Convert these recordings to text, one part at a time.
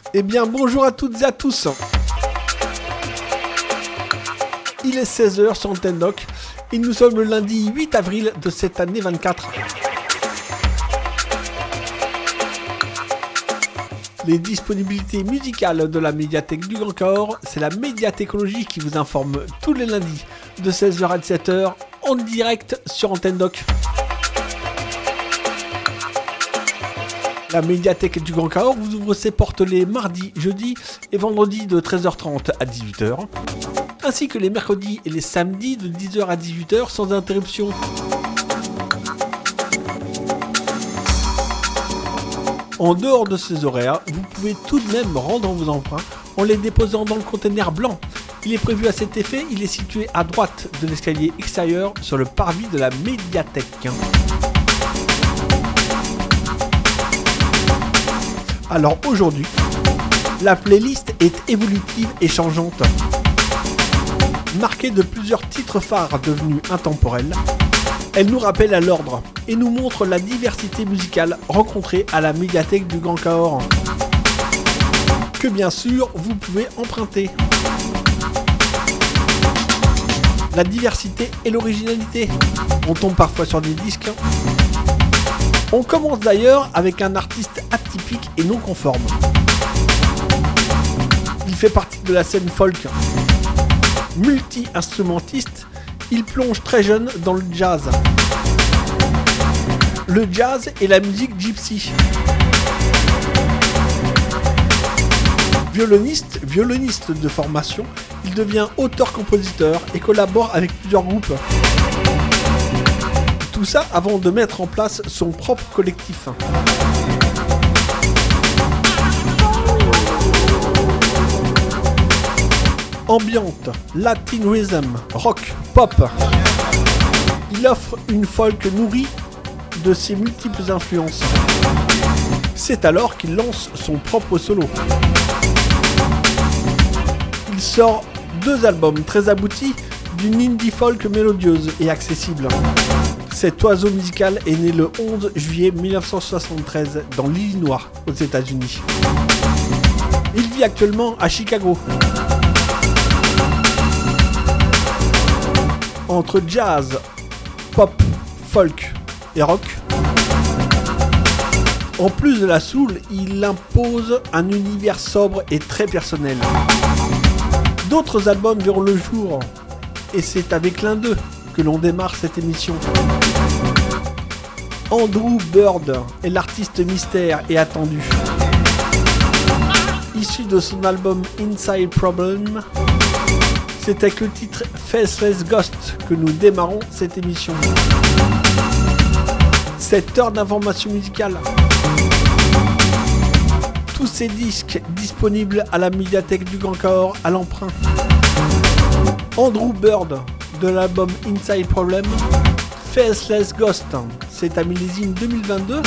Eh bien, bonjour à toutes et à tous. Il est 16h sur Antenne Doc et nous sommes le lundi 8 avril de cette année 24. Les disponibilités musicales de la médiathèque du Grand Cahors, c'est la médiathécologie qui vous informe tous les lundis de 16h à 17h en direct sur Antenne Doc. La médiathèque du Grand Cahors vous ouvre ses portes les mardis, jeudis et vendredis de 13h30 à 18h, ainsi que les mercredis et les samedis de 10h à 18h sans interruption. En dehors de ces horaires, vous pouvez tout de même rendre vos emprunts en les déposant dans le conteneur blanc. Il est prévu à cet effet, il est situé à droite de l'escalier extérieur sur le parvis de la médiathèque. Alors aujourd'hui, la playlist est évolutive et changeante. Marquée de plusieurs titres phares devenus intemporels, elle nous rappelle à l'ordre et nous montre la diversité musicale rencontrée à la médiathèque du Grand Cahors, que bien sûr vous pouvez emprunter. La diversité et l'originalité, on tombe parfois sur des disques. On commence d'ailleurs avec un artiste atypique et non conforme. Il fait partie de la scène folk. Multi-instrumentiste, il plonge très jeune dans le jazz. Le jazz et la musique gypsy. Violoniste de formation, il devient auteur-compositeur et collabore avec plusieurs groupes. Tout ça avant de mettre en place son propre collectif. Ambiante, latin rhythm, rock, pop. Il offre une folk nourrie de ses multiples influences. C'est alors qu'il lance son propre solo. Il sort 2 albums très aboutis d'une indie folk mélodieuse et accessible. Cet oiseau musical est né le 11 juillet 1973 dans l'Illinois, aux États-Unis. Il vit actuellement à Chicago. Entre jazz, pop, folk et rock, en plus de la soul, il impose un univers sobre et très personnel. D'autres albums verront le jour, et c'est avec l'un d'eux que l'on démarre cette émission. Andrew Bird est l'artiste mystère et attendu. Issu de son album Inside Problem, c'est avec le titre Faceless Ghost que nous démarrons cette émission. 7 heures d'information musicale. Tous ces disques disponibles à la médiathèque du Grand Cahors à l'emprunt. Andrew Bird de l'album Inside Problem, Faceless Ghost, c'est à millésime 2022.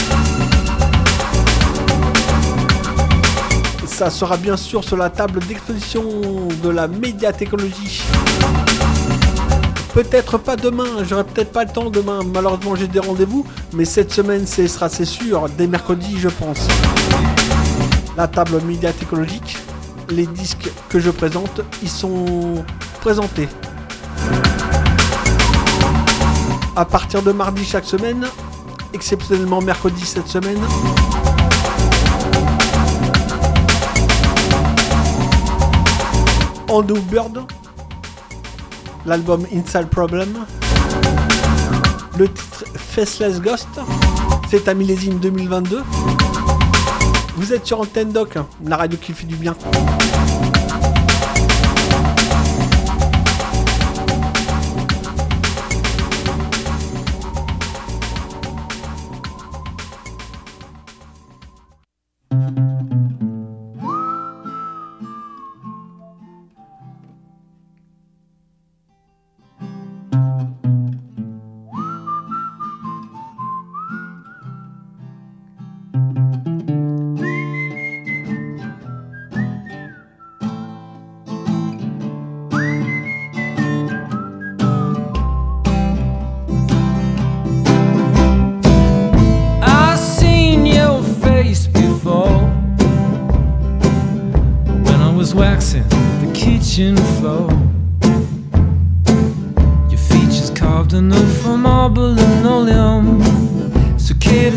Ça sera bien sûr sur la table d'exposition de la médiathécologie. Peut-être pas demain, j'aurai peut-être pas le temps demain, malheureusement j'ai des rendez-vous, mais cette semaine c'est sûr, dès mercredi je pense. La table médiathécologique, les disques que je présente, ils sont présentés. À partir de mardi chaque semaine, exceptionnellement mercredi cette semaine. Andrew Bird, l'album Inside Problem, le titre Faceless Ghost, c'est à millésime 2022. Vous êtes sur Antenne Doc, la radio qui fait du bien.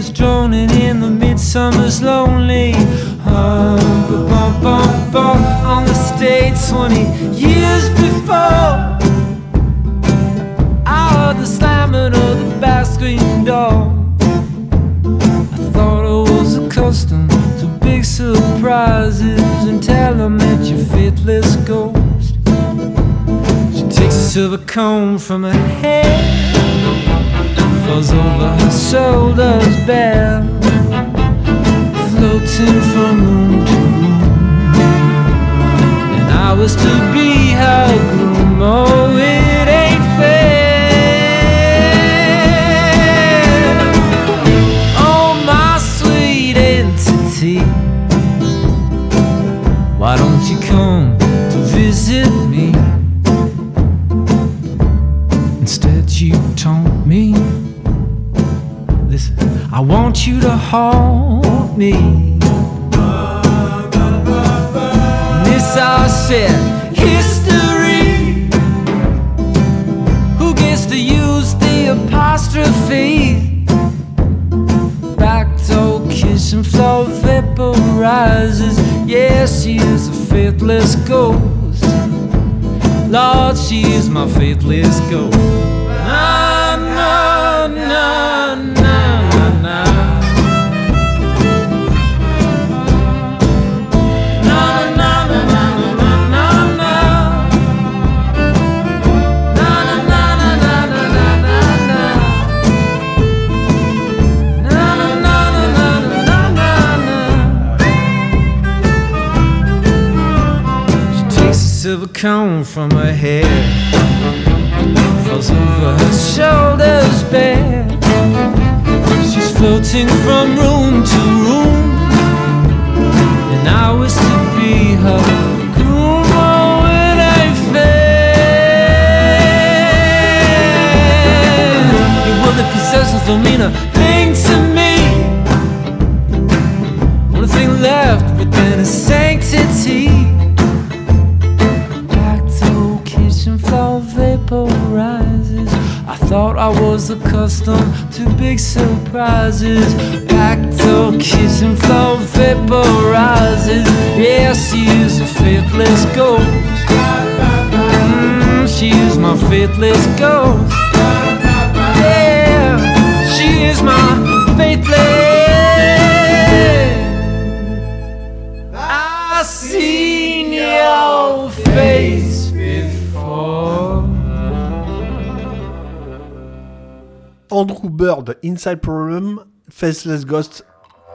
is droning in the midsummer's lonely. On the stage 20 years before, I heard the slamming of the back screen door. I thought I was accustomed to big surprises until I met your faithless ghost. She takes a silver comb from her hair, falls over her shoulders bare, floating from room to room. And I was to be her groom. Oh, it ain't fair. Oh, my sweet entity, why don't you come to visit me? Instead you taunt me. Listen, I want you to haunt me. This I said, history. Who gets to use the apostrophe? Back door kiss and floor vaporizes. Yes, she is a faithless ghost. Lord, she is my faithless ghost. Na na na na na na. Silver comb from her hair falls over her shoulders bare. She's floating from room to room, and I was to be her groom. Oh, it ain't fair. Your worldly possessions don't mean a thing to me. Only thing left within is sanctity. Vaporizes. I thought I was accustomed to big surprises. Back door kiss and floor vaporizes. Yeah, she is a faithless ghost. She is my faithless ghost. Yeah, she is my faithless. I seen your face before. Andrew Bird, Inside Problem, Faceless Ghost.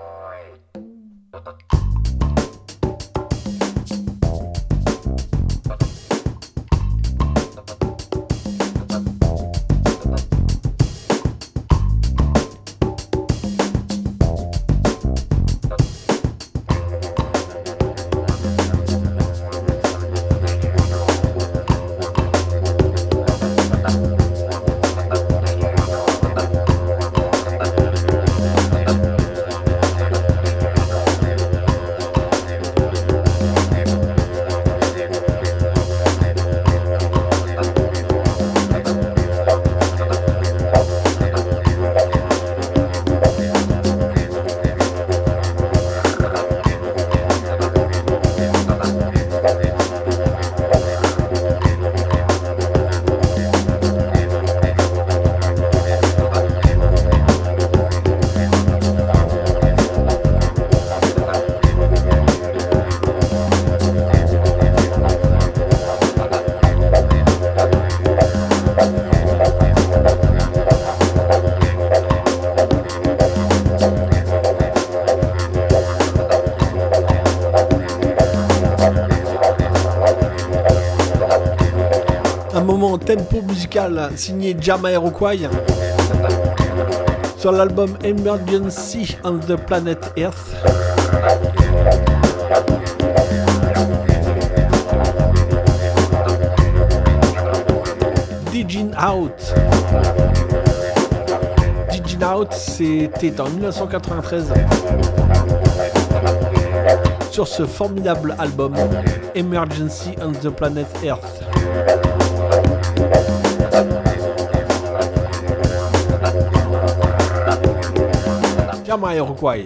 Tempo musical signé Jamiroquai sur l'album Emergency on the Planet Earth. Digging Out. Digging Out, c'était en 1993 sur ce formidable album Emergency on the Planet Earth. Jamiroquai.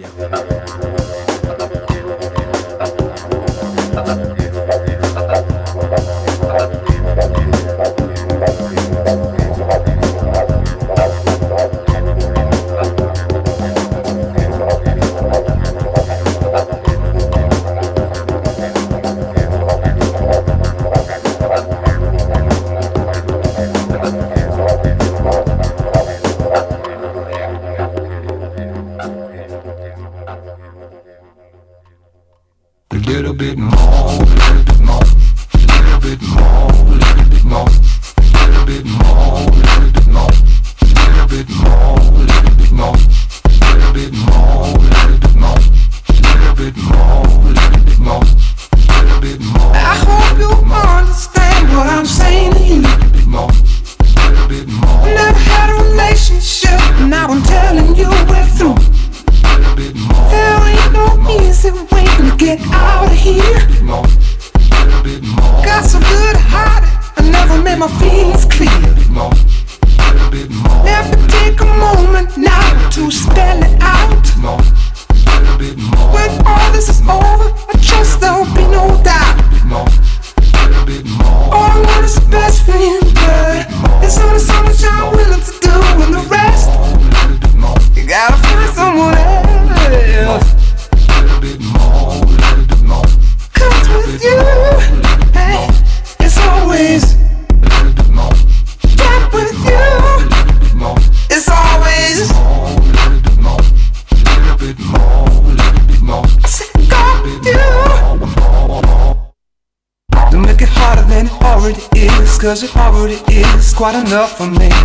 Cause it already is quite enough for me.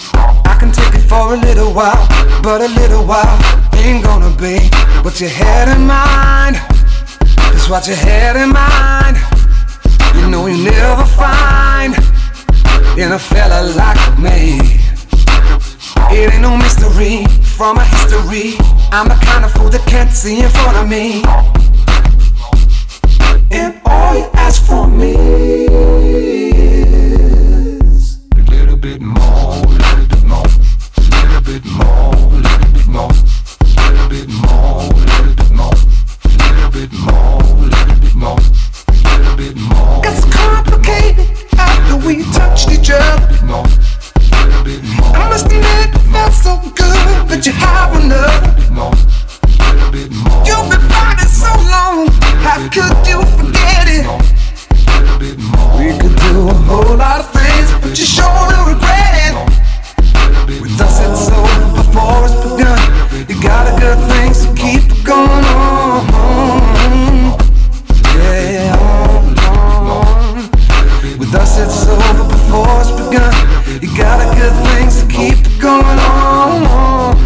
I can take it for a little while, but a little while ain't gonna be what you had in mind. Cause what you had in mind, you know you never find in a fella like me. It ain't no mystery from my history. I'm the kind of fool that can't see in front of me. And all you ask for me is a little bit more, a little bit more, a little bit more, a little bit more, a little bit more, a little bit more, a little bit more, a little bit more, a little bit more. Got so complicated after we touched each other. I must admit it felt so good, but you have another. You've been riding so long, how could you forget it? We could do a whole lot of things, but you sure will regret it. With us it's over before it's begun. You got a good thing, so keep it going on. Yeah, on. With us it's over before it's begun. You got a good thing, so keep it going on.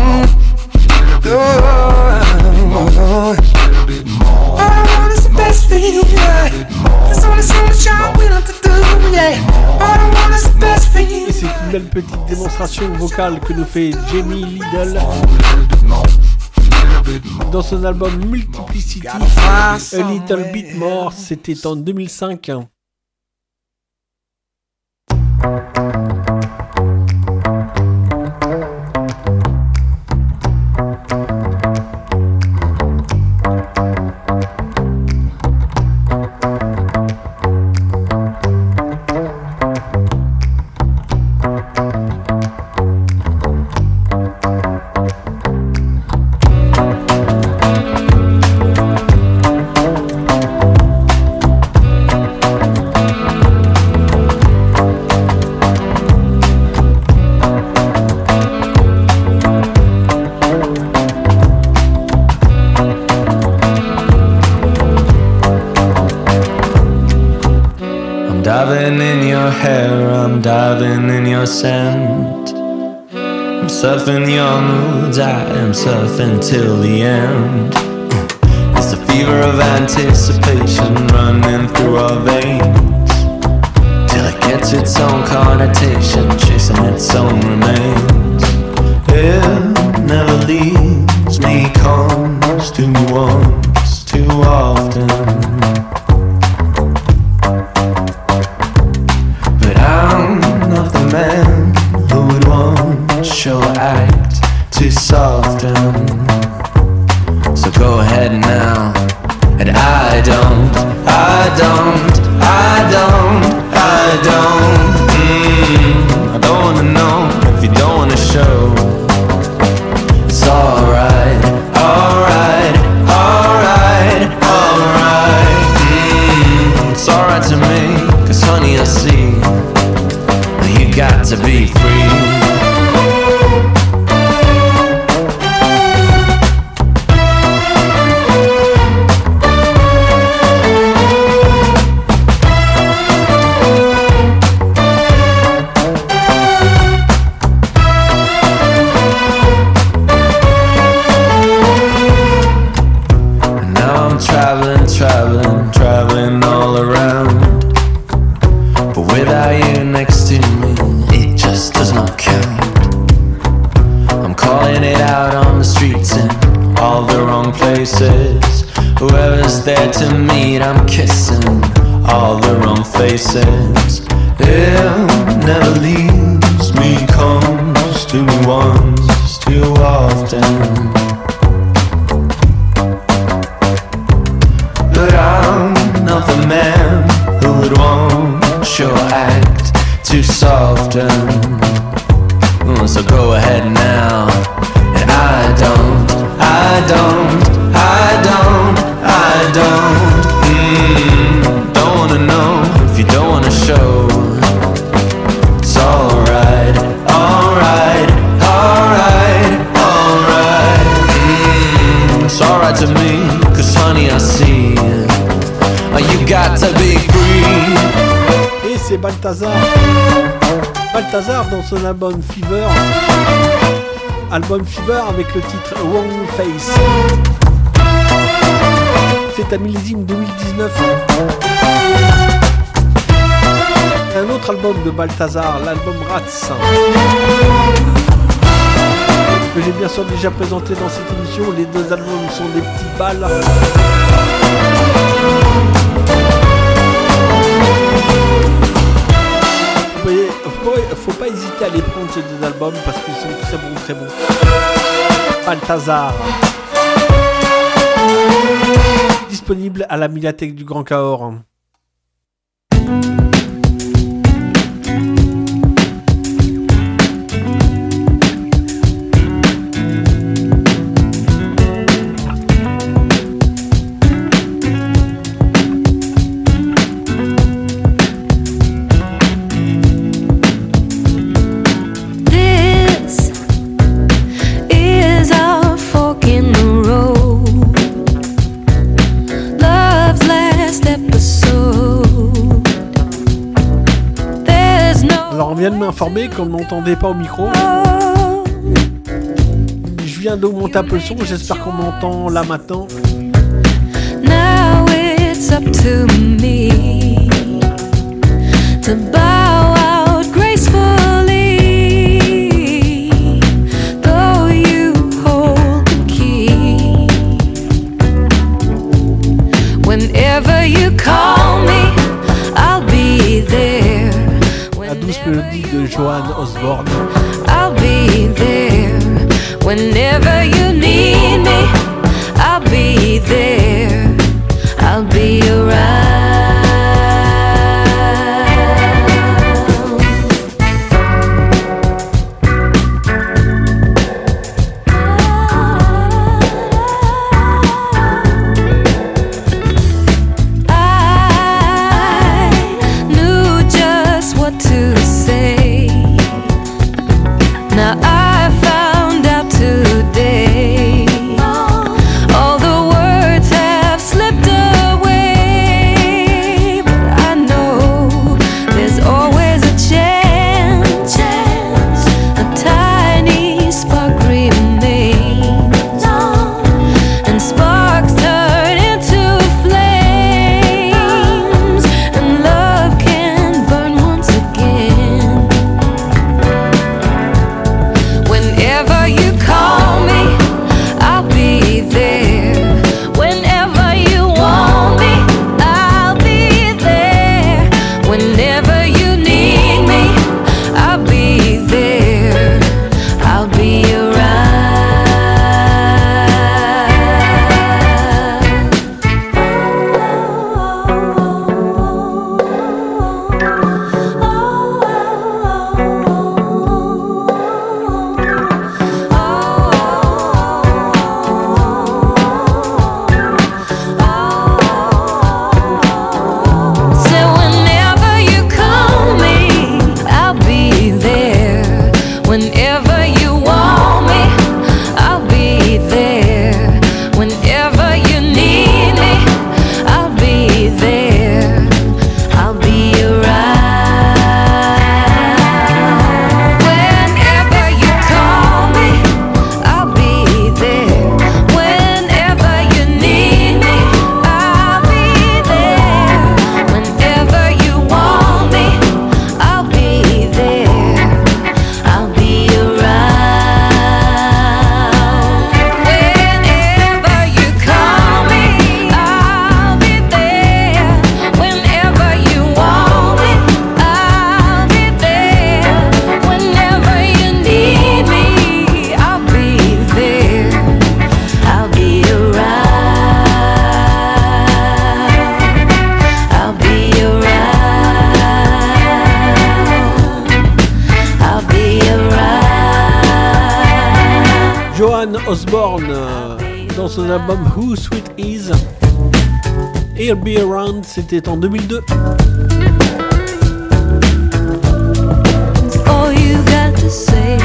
All I want is the best for you, yeah. There's only so much I'm willing to do, yeah. All I want is the best for you. Et c'est une belle petite démonstration vocale que nous fait Jamie Lidl dans son album Multiplicity, A Little Bit More. C'était en 2005. Diving in your hair, I'm diving in your scent. I'm surfing your moods, I am surfing till the end. It's the fever of anticipation running through our veins, till it gets its own connotation, chasing its own remains. It never leaves me, comes to me once too often. I'm not the man who would want show act to too soft, and so go ahead now. And I don't wanna know if you don't wanna show. It's alright. It's alright to me, 'cause honey I see you got to be free. Traveling all around, but without you next to me, it just does not count. I'm calling it out on the streets in all the wrong places. Whoever's there to meet, I'm kissing all the wrong faces. It never leaves me, comes to me once too often. But I'm not the man who would want your act too soft, and so go ahead now. And I don't wanna know if you don't wanna show. It's alright. It's alright to me, 'cause honey I see you got to be free. Et c'est Balthazar dans son album Fever avec le titre Wrong Face. C'est un millésime 2019. Un autre album de Balthazar, l'album Rats, que j'ai bien sûr déjà présenté dans cette émission. Les deux albums sont des petits balles. Faut pas hésiter à les prendre ces deux albums parce qu'ils sont très bons. Balthazar, disponible à la médiathèque du Grand Cahors. Alors on vient de m'informer qu'on ne m'entendait pas au micro. Je viens d'augmenter un peu le son, j'espère qu'on m'entend là maintenant. Now it's up to me to bow out gracefully, though you hold the key. Whenever you call me, I'll be there. La douce mélodie de Joan Osborne. I'll be there. Whenever you need me, I'll be there. I'll be around. I knew just what to say. Now I found out today all the words Osbourne dans son album Who Sweet Is. He'll Be Around, c'était en 2002. All you got to say.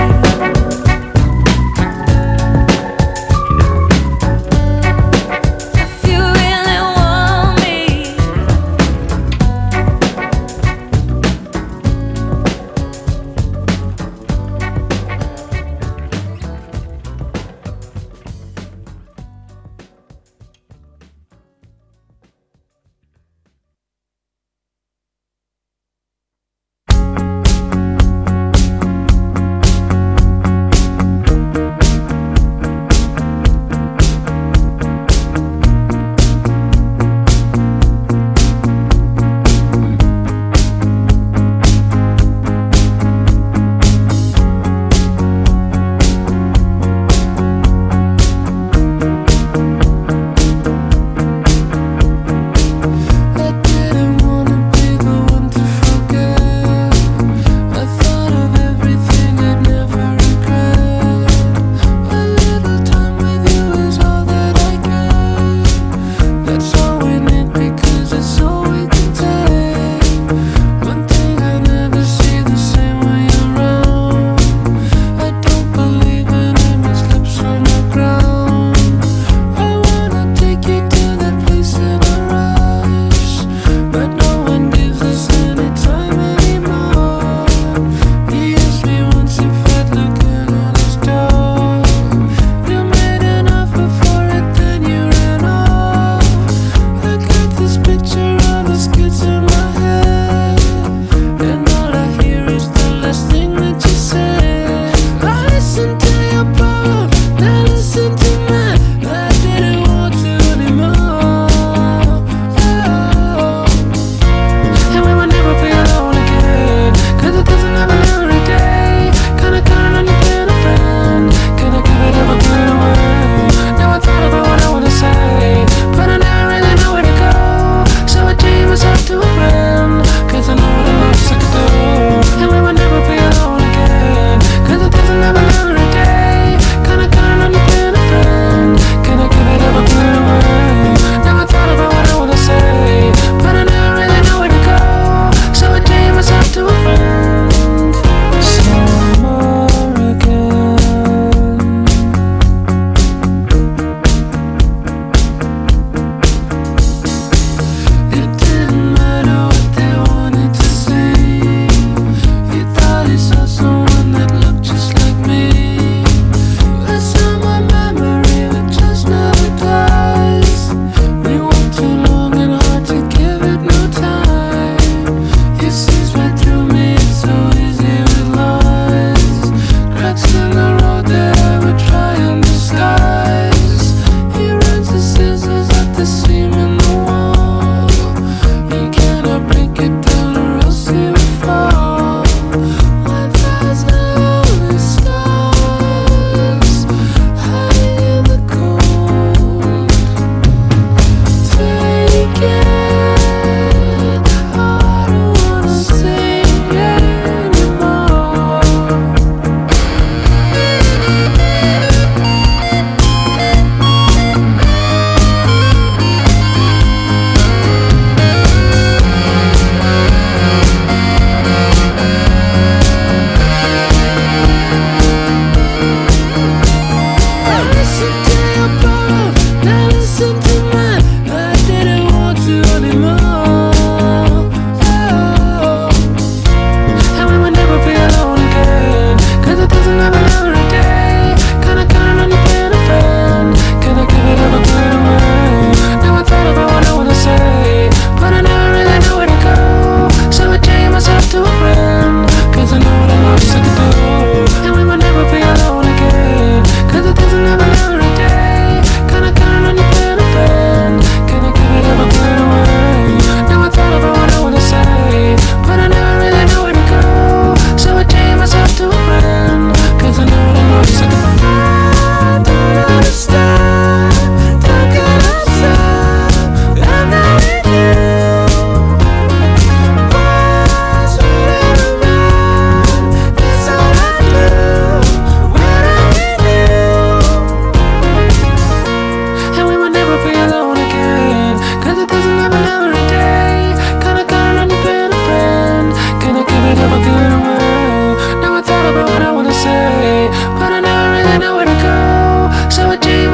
And we will never be alone again, 'cause it doesn't happen every day. Kinda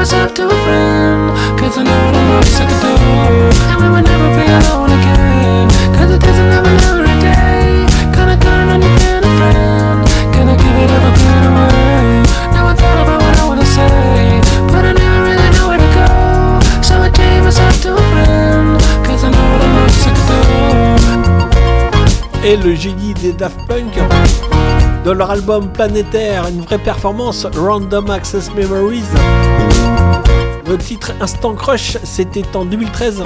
myself to a friend, cause I know the love is like a door, and we would never be alone again, cause it doesn't have another day. Kinda count on you being a friend, can I give it up or give it away? Now I thought about what I wanna say, but I never really know where to go, so I gave myself to a friend, cause I know the love is like a door. Et le génie des Daft Punk dans leur album Planétaire, une vraie performance, Random Access Memories. Le titre Instant Crush, c'était en 2013.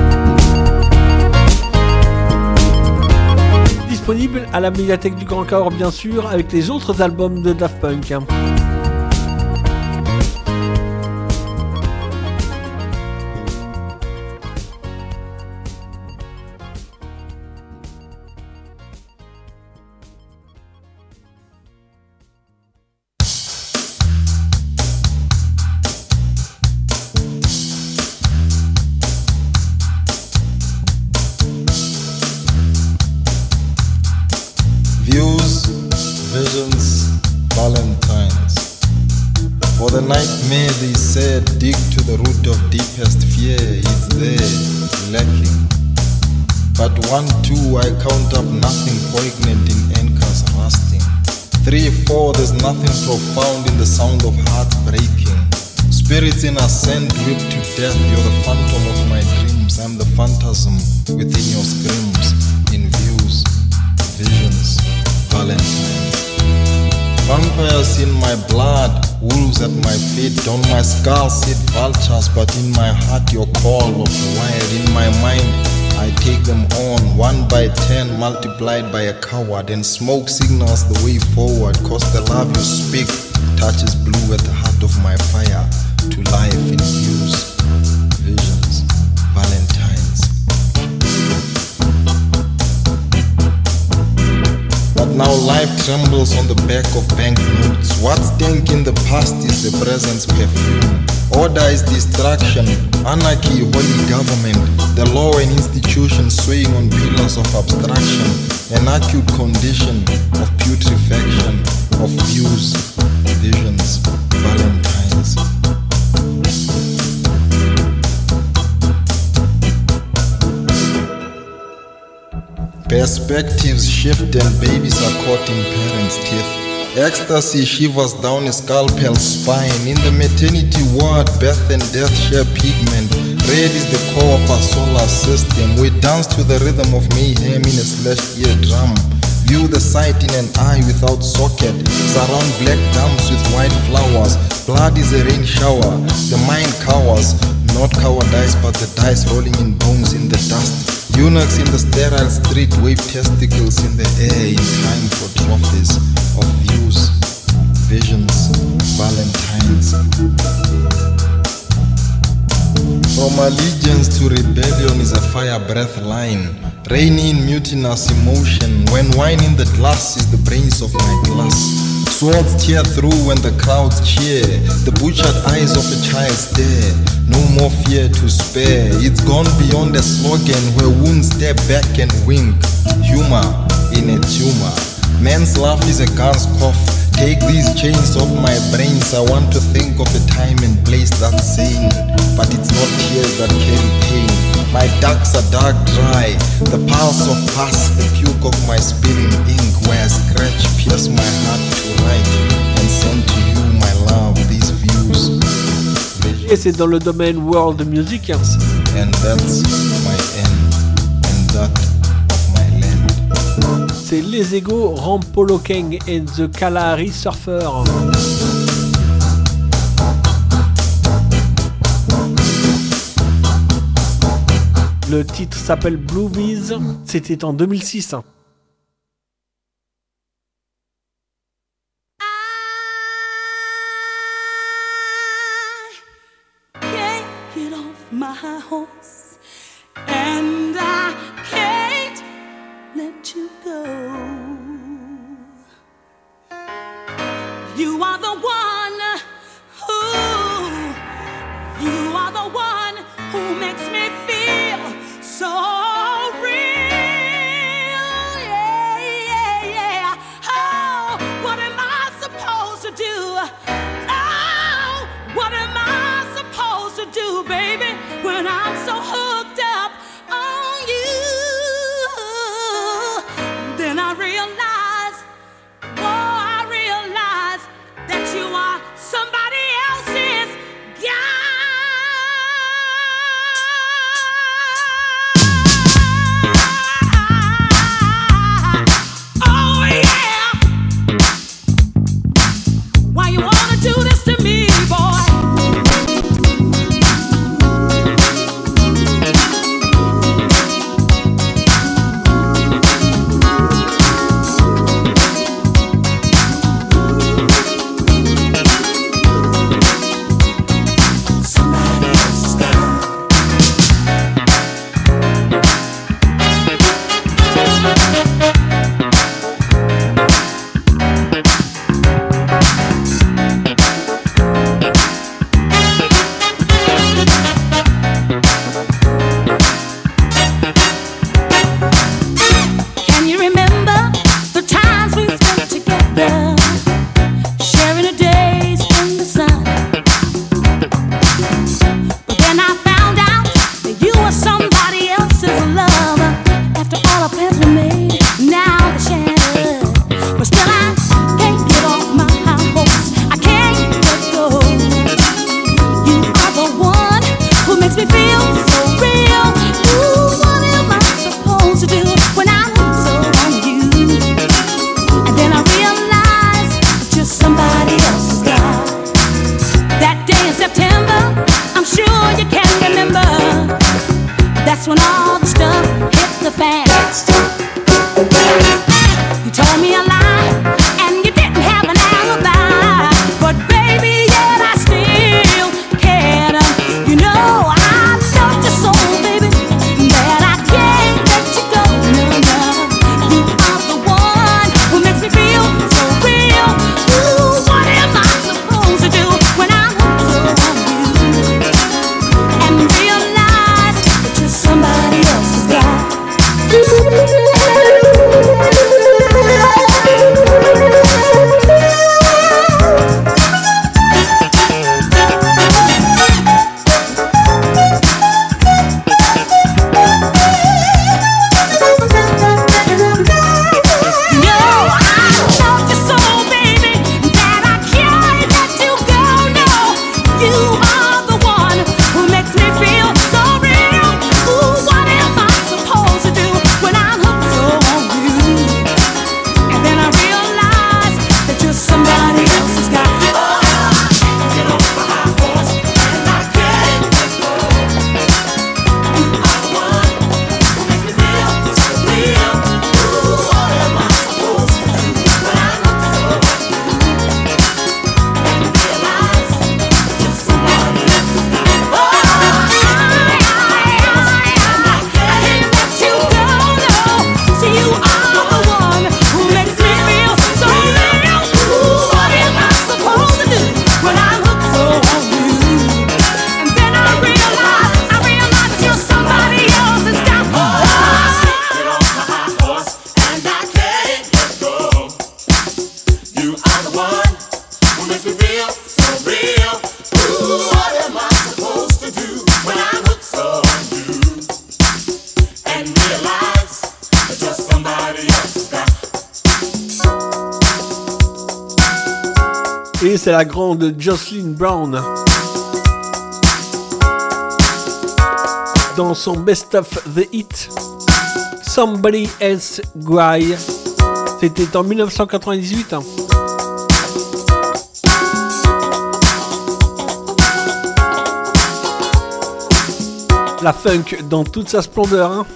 Disponible à la médiathèque du Grand Cahors, bien sûr, avec les autres albums de Daft Punk. Nightmare, they said, dig to the root of deepest fear. It's there, lacking. But 1, 2, I count up nothing poignant in anchors rusting. 3, 4, there's nothing profound in the sound of hearts breaking. Spirits in ascent, whipped to death. You're the phantom of my dreams. I'm the phantasm within your screams. In views, visions, Valentines. Vampires in my blood, wolves at my feet. On my skull sit vultures, but in my heart your call of wild. In my mind I take them on, 1 by 10 multiplied by a coward. And smoke signals the way forward, cause the love you speak touches blue at the heart of my fire. To life in views, visions, Valentines. But now life trembles on the back of banknotes. What stank in the past is the present's perfume. Order is distraction, anarchy, holy government. The law and institutions swaying on pillars of abstraction. An acute condition of putrefaction, of views, visions, Valentines. Perspectives shift and babies are caught in parents' teeth. Ecstasy shivers down a scalpel's spine. In the maternity ward, birth and death share pigment. Red is the core of our solar system. We dance to the rhythm of mayhem in a slashed eardrum. View the sight in an eye without socket. Surround black dumps with white flowers. Blood is a rain shower. The mind cowers. Not cowardice, but the dice rolling in bones in the dust. Eunuchs in the sterile street wave testicles in the air in time for trophies of views, visions, Valentines. From allegiance to rebellion is a fire breath line. Rainy in mutinous emotion. When wine in the glass is the brains of my glass. Swords tear through when the crowds cheer. The butchered eyes of a child stare. No more fear to spare. It's gone beyond a slogan where wounds stare back and wink. Humor in a tumor. Man's laugh is a gun's cough. Take these chains off my brains. I want to think of a time and place that's sane. But it's not tears that carry pain. My ducks are dark dry. The pulse of past, the puke of my spilling ink. Where I scratch, pierce my heart to write and send to you, my love, these views. Et c'est dans le domaine world music. And that's my end, and that of my land. C'est Les Égaux, Rampolo Keng et The Kalahari Surfer. Le titre s'appelle Blue Bees, c'était en 2006. My horse, and I can't let you go. You are the one who makes me feel so real. Yeah, yeah, yeah. Oh, what am I supposed to do? Oh, what am I supposed to do? C'est la grande Jocelyn Brown. Dans son Best of the Hit, Somebody Else Guy. C'était en 1998. Hein. La funk dans toute sa splendeur. Hein.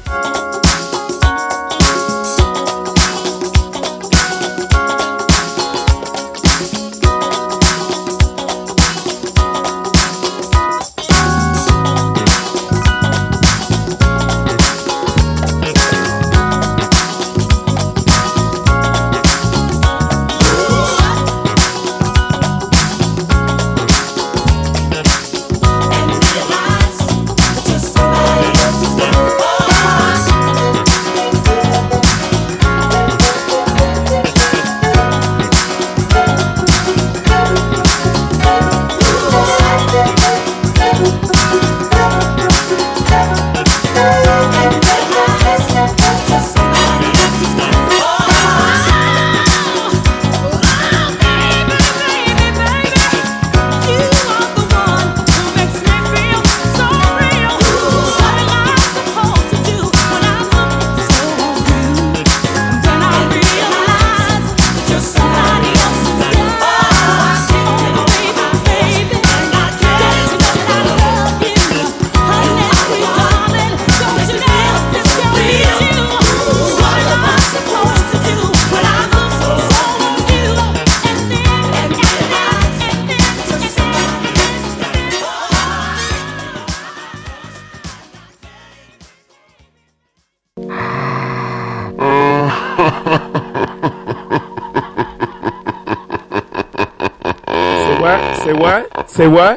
Say what?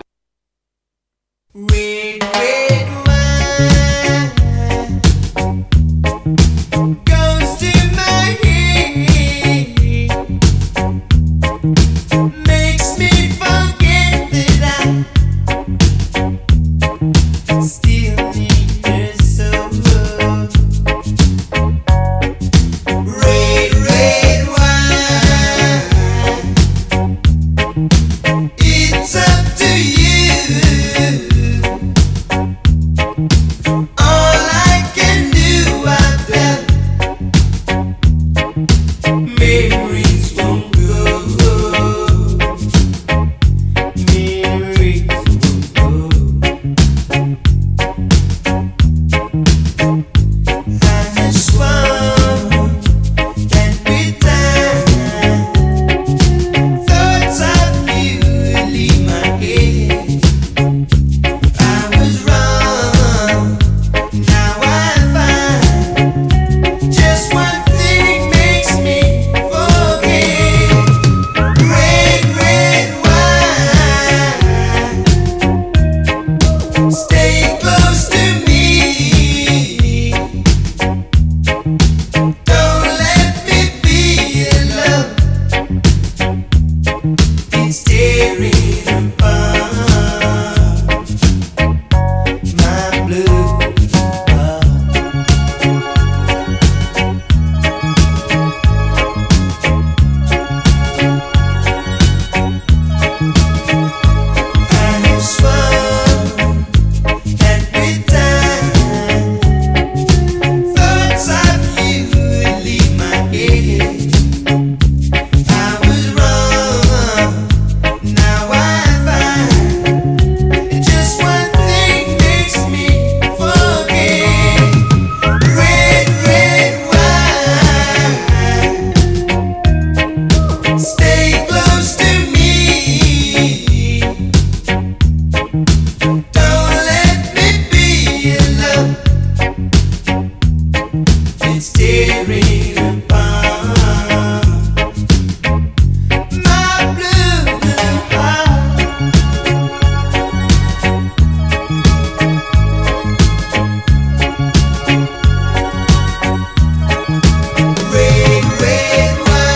Red, red wine goes to my head, makes me forget that I still need her so. Red, red wine, it's up to you. All I can do, I've done. Memories won't go. Memories won't go. I just want that good time. Thoughts of you leave my head. I was wrong, now I find just one thing makes me forget. Red, red wine, stay close to me. Don't let me be alone. It's tearing apart my blue heart. I just want that good time. Thoughts of you leave my head. I was wrong, now I find just one thing makes me forget. Red, red wine, stay close to me. Don't let me be alone. It's tearing apart my blue heart. Red, red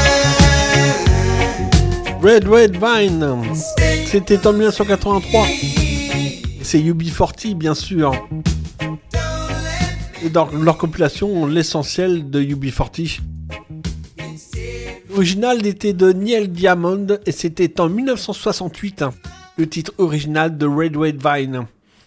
wine, Red Red Vine. C'était en 1983. C'est UB40 bien sûr. Et dans leur compilation, l'essentiel de UB40. Original était de Neil Diamond et c'était en 1968, le titre original de Red Vine.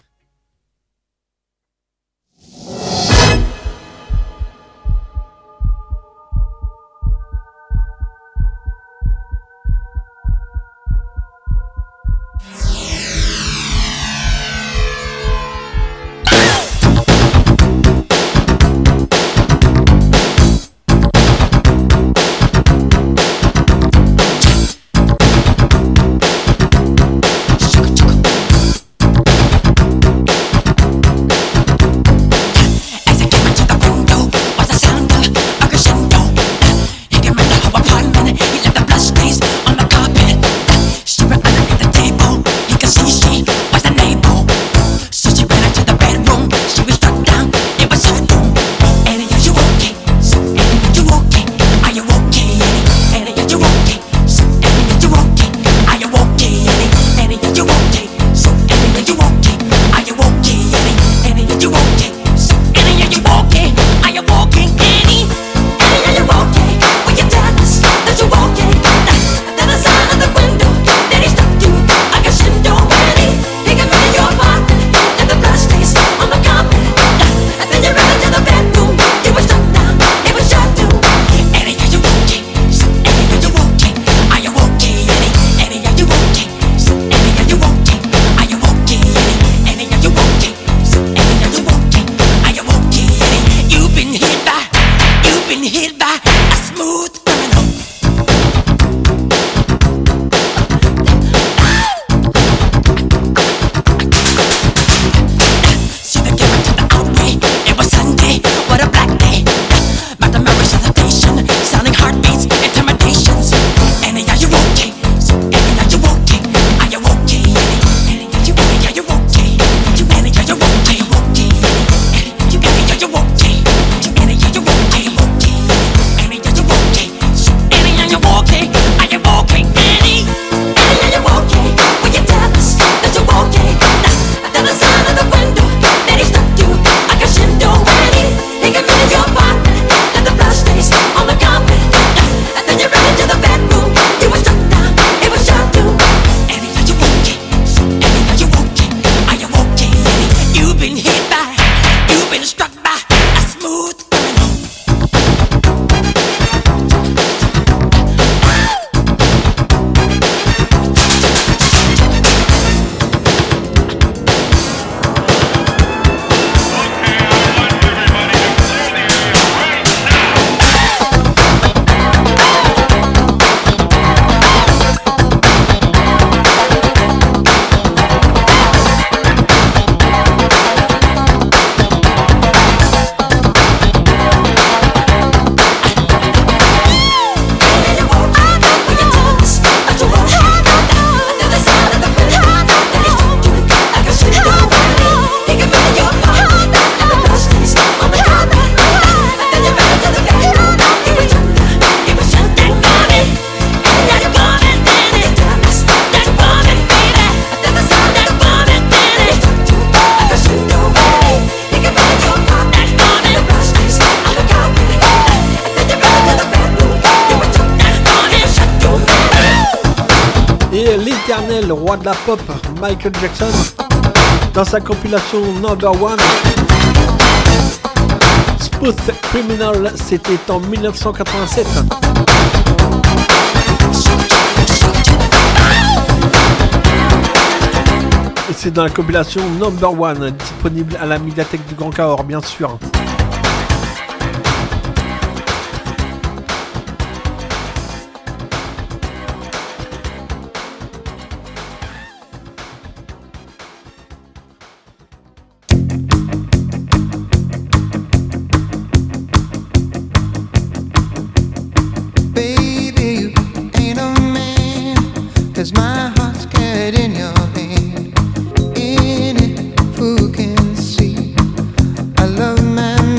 L'éternel roi de la pop, Michael Jackson, dans sa compilation Number One, Smooth Criminal, c'était en 1987. Et c'est dans la compilation Number One, disponible à la médiathèque du Grand Cahors, bien sûr. Love man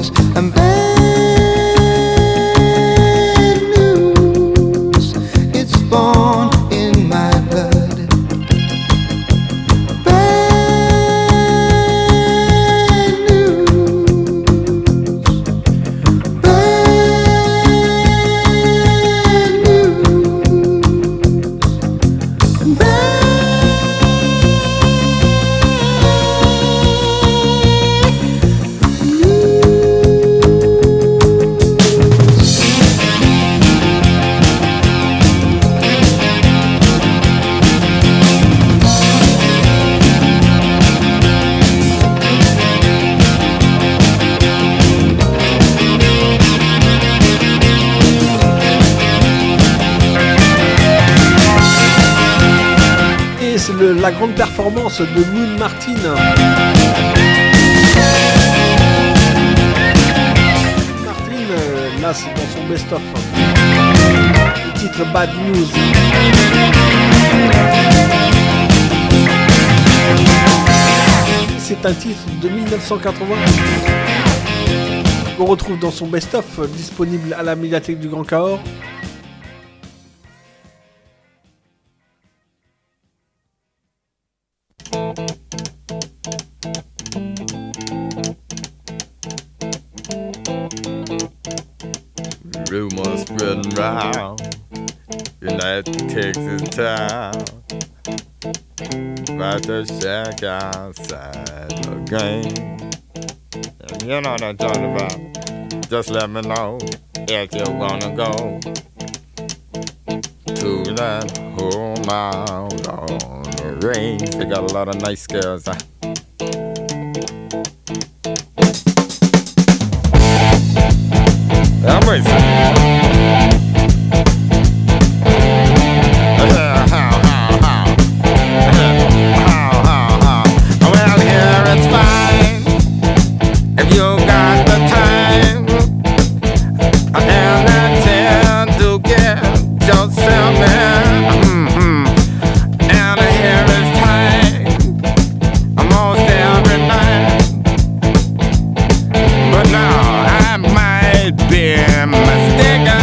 news and bad news. It's born in my blood. Bad news. Bad news. Bad Et c'est la grande performance de Moon Martin. Martin, là c'est dans son best-of. Le titre Bad News. C'est un titre de 1980 qu'on retrouve dans son best-of disponible à la médiathèque du Grand Cahors. Rumors spreading round in that Texas town about the shack outside the game. And you know what I'm talking about. Just let me know if you wanna go to that home out on the range. They got a lot of nice girls. I'm racing. Well, here it's fine if you got the time and the chance to get yourself in. And here it's time almost every night. But now I might be mistaken.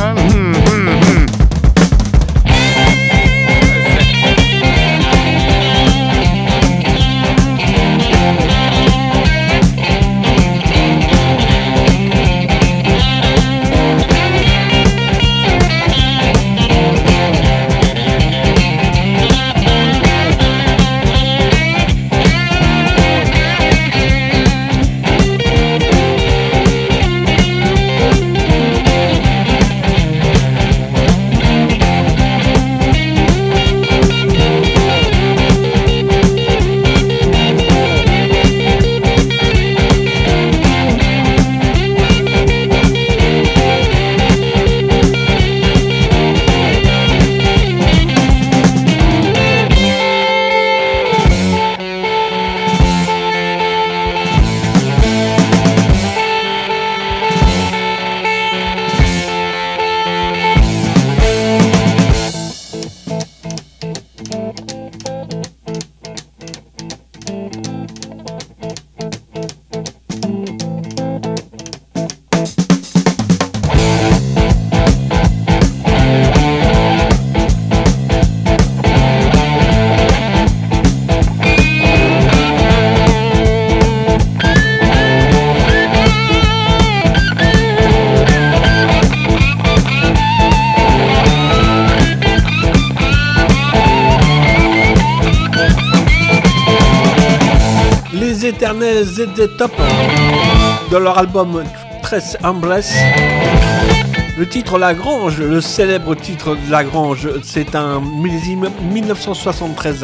Éternel ZZ Top de leur album Tres Embrace. Le titre Lagrange, le célèbre titre de Lagrange, c'est un millésime 1973.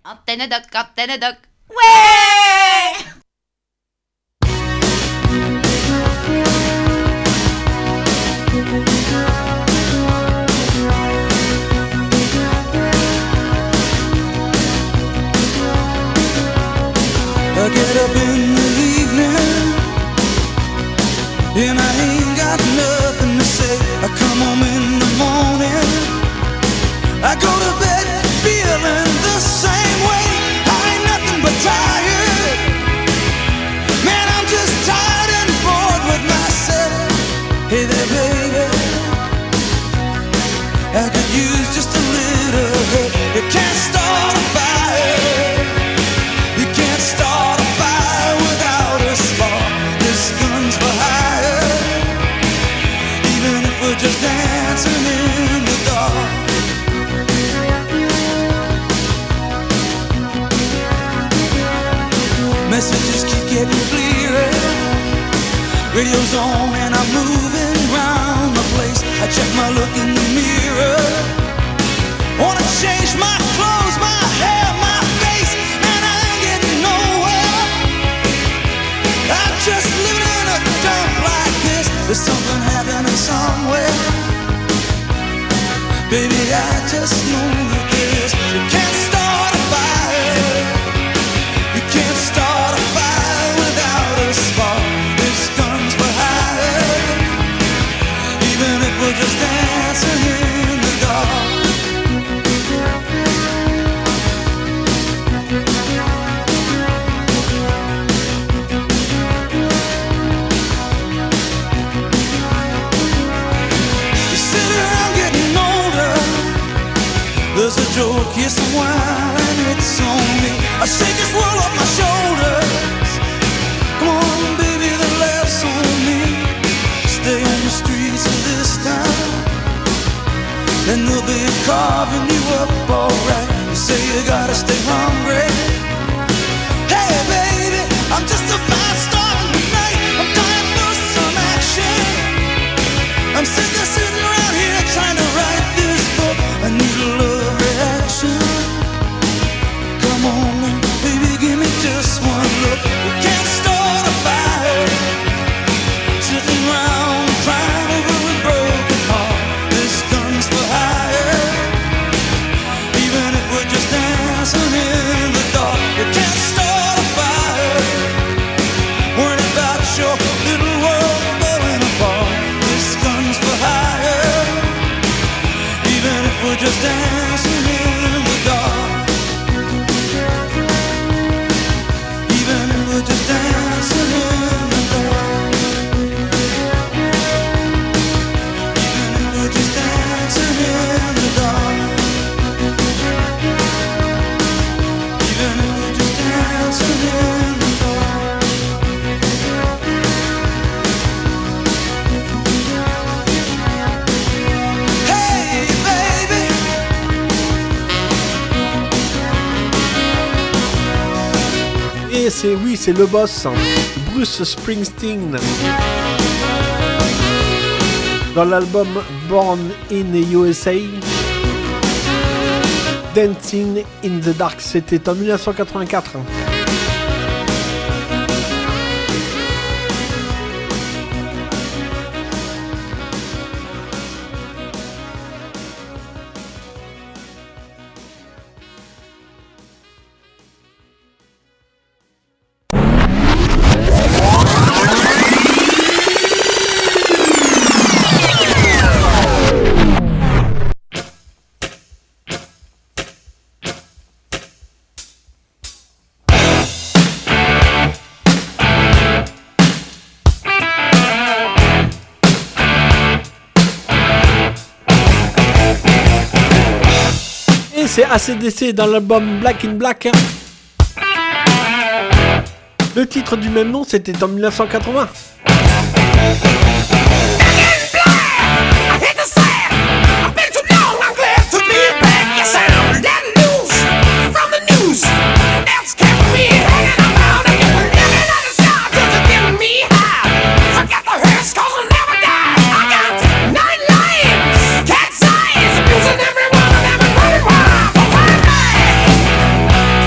Antenne doc. Ouais! I get up in the evening and I ain't got nothing to say. I come home in the morning, I go to bed feeling the same way. I ain't nothing but tired. Man, I'm just tired and bored with myself. Hey there, baby, I could use just a little help. You can't start a fire. You can't start a fire without a spark. This gun's for hire, even if we're just dancing in the dark. Messages keep getting clearer. Radio's on and I'm moving round the place. I check my look in the mirror. Wanna change my clothes, my hair, my face, and I ain't getting nowhere. I'm just living in a dump like this. There's something happening somewhere. Baby, I just know that this. You can't start a fire. You can't start a fire without a spark. This gun's for hire, even if we're just dancing in the dark. You sit around getting older. There's a joke, here's some wine, it's on me. I shake this world off my shoulders. Come on, baby, the laughs on me. Stay on the streets of this town, and they'll be carving you up alright. You say you gotta stay hungry. Hey, baby, I'm just a fast star tonight. I'm dying for some action. I'm sick of sitting around here trying to write this book. I need a love reaction. Come on now, baby, give me just one look. We can't start a fire, sitting around crying over a broken heart. This gun's for hire, even if we're just dancing in the dark. You can't start a fire, worrying about your little world falling apart. This gun's for hire, even if we're just dancing in the dark. Even if we're just dancing in the dark. Even if we're just dancing in the dark. Even if we're just dancing in the dark. Hey, baby. Et c'est le boss, Bruce Springsteen. Dans l'album Born in the USA, Dancing in the Dark, c'était en 1984. C'est AC/DC dans l'album Black in Black. Le titre du même nom, c'était en 1980. Cats eyes, abusing everyone and everybody.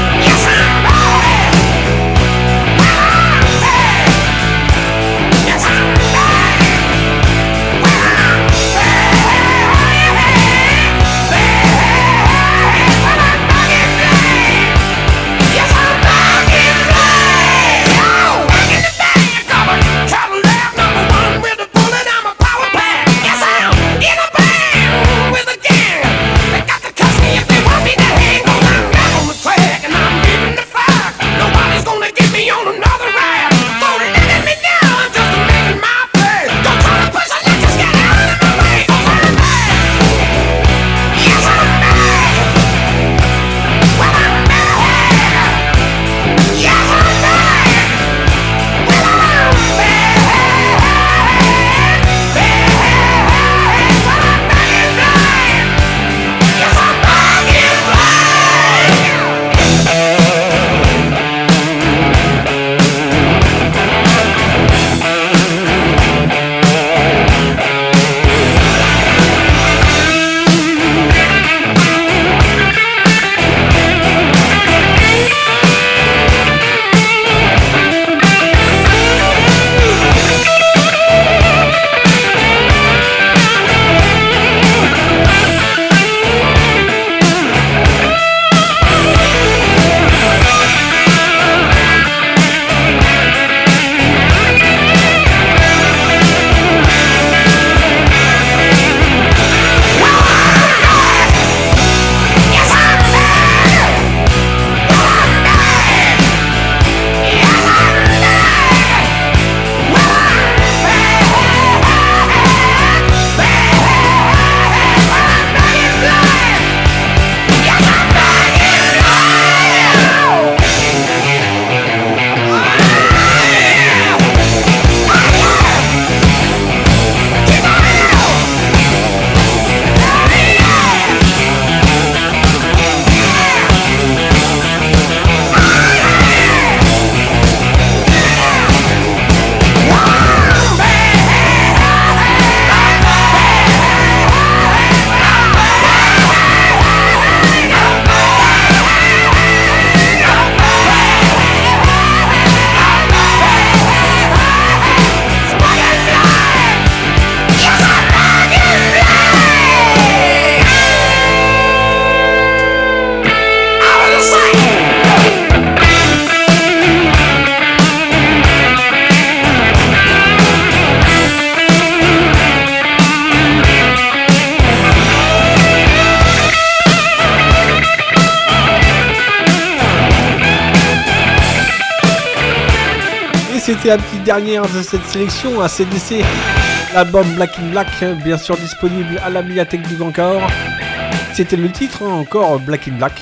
C'était la petite dernière de cette sélection à CDC. L'album Black in Black, bien sûr disponible à la médiathèque du Grand Cahors. C'était le titre, encore Black in Black.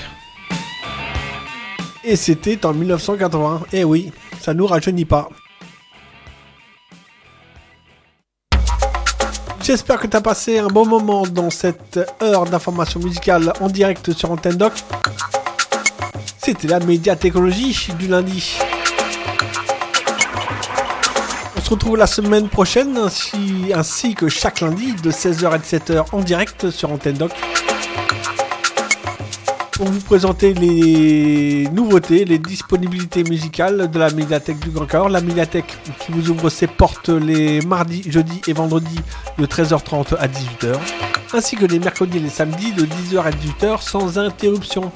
Et c'était en 1980. Eh oui, ça nous rajeunit pas. J'espère que tu as passé un bon moment dans cette heure d'information musicale en direct sur Antenne Doc. C'était la médiathécologie du lundi. On se retrouve la semaine prochaine ainsi que chaque lundi de 16h à 17h en direct sur Antenne Doc. Pour vous présenter les nouveautés, les disponibilités musicales de la médiathèque du Grand Cahors. La médiathèque qui vous ouvre ses portes les mardis, jeudis et vendredis de 13h30 à 18h. Ainsi que les mercredis et les samedis de 10h à 18h sans interruption.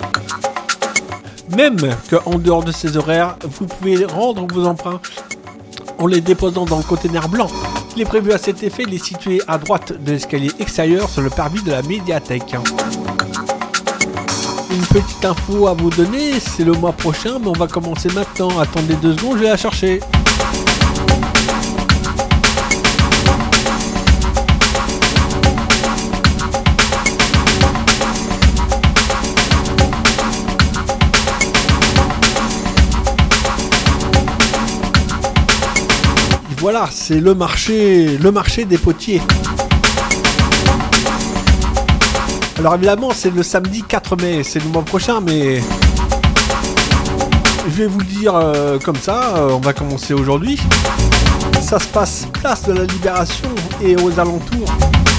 Même qu'en dehors de ces horaires, vous pouvez rendre vos emprunts en les déposant dans le conteneur blanc. Il est prévu à cet effet, il est situé à droite de l'escalier extérieur sur le parvis de la médiathèque. Une petite info à vous donner, c'est le mois prochain, mais on va commencer maintenant. Attendez 2 secondes, je vais la chercher. Voilà, c'est le marché des potiers. Alors évidemment, c'est le samedi 4 mai, c'est le mois prochain, mais je vais vous le dire comme ça, on va commencer aujourd'hui. Ça se passe place de la Libération et aux alentours.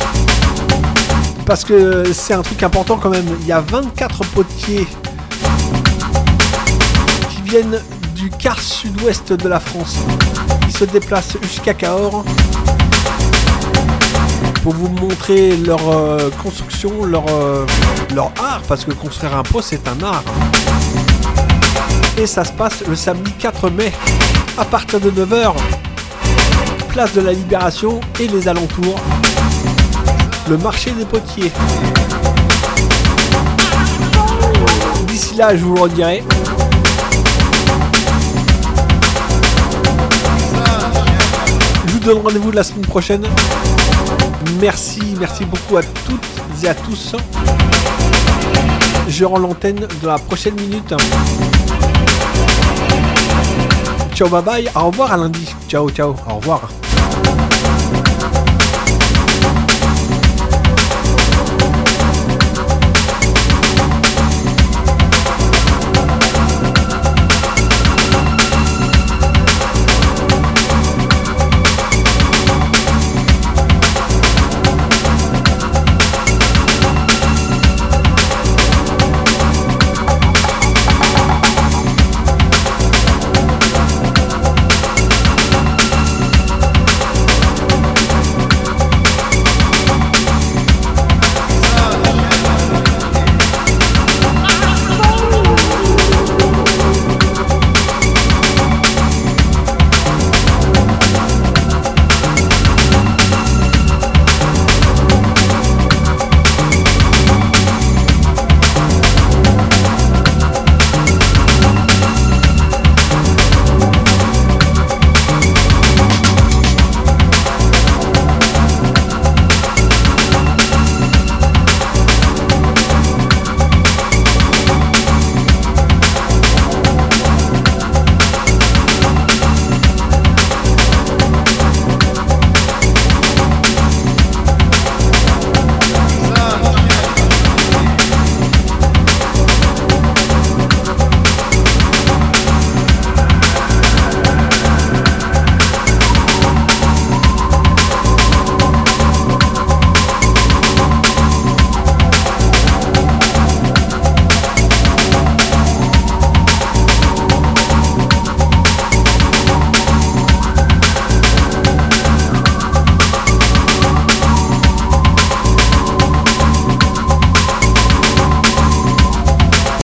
Parce que c'est un truc important quand même, il y a 24 potiers qui viennent du quart sud-ouest de la France. Ils se déplacent jusqu'à Cahors pour vous montrer leur construction, leur art, parce que construire un pot c'est un art. Et ça se passe le samedi 4 mai à partir de 9h, place de la Libération et les alentours, le marché des potiers. D'ici là, je vous le redirai. Je vous donne rendez-vous la semaine prochaine. Merci beaucoup à toutes et à tous. Je rends l'antenne de la prochaine minute. Ciao, bye bye, au revoir à lundi. Ciao, au revoir.